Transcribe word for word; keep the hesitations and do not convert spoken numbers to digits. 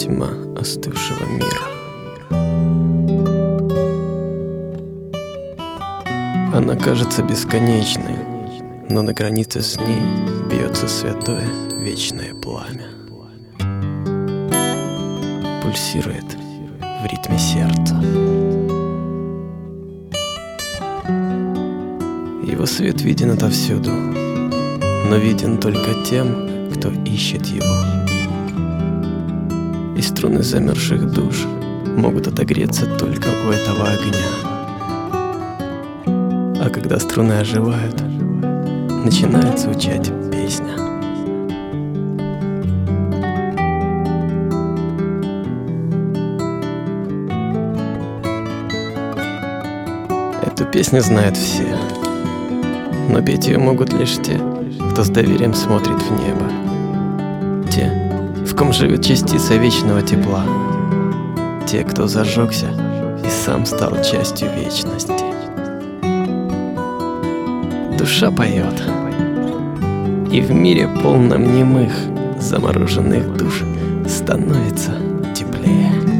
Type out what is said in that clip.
Тьма остывшего мира. Она кажется бесконечной, но на границе с ней бьется святое вечное пламя. Пульсирует в ритме сердца. Его свет виден отовсюду, но виден только тем, кто ищет его. И струны замерзших душ могут отогреться только у этого огня. А когда струны оживают, начинает звучать песня. Эту песню знают все, но петь ее могут лишь те, кто с доверием смотрит в небо. Те, в ком живет частица вечного тепла. Те, кто зажегся и сам стал частью вечности. Душа поет, и в мире полном немых, замороженных душ становится теплее.